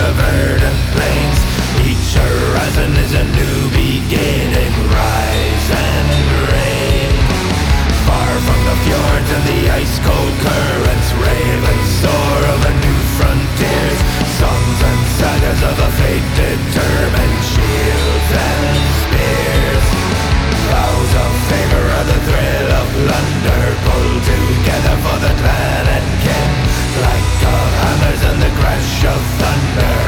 the verdant plains. Each horizon is a new beginning, rise and reign. Far from the fjords and the ice-cold currents, ravens soar over new frontiers. Songs and sagas of a fate determined, shields and spears. Vows of favor are the thrill of plunder, pulled together for the clan and kin. Clank of hammers and the crash of thunder.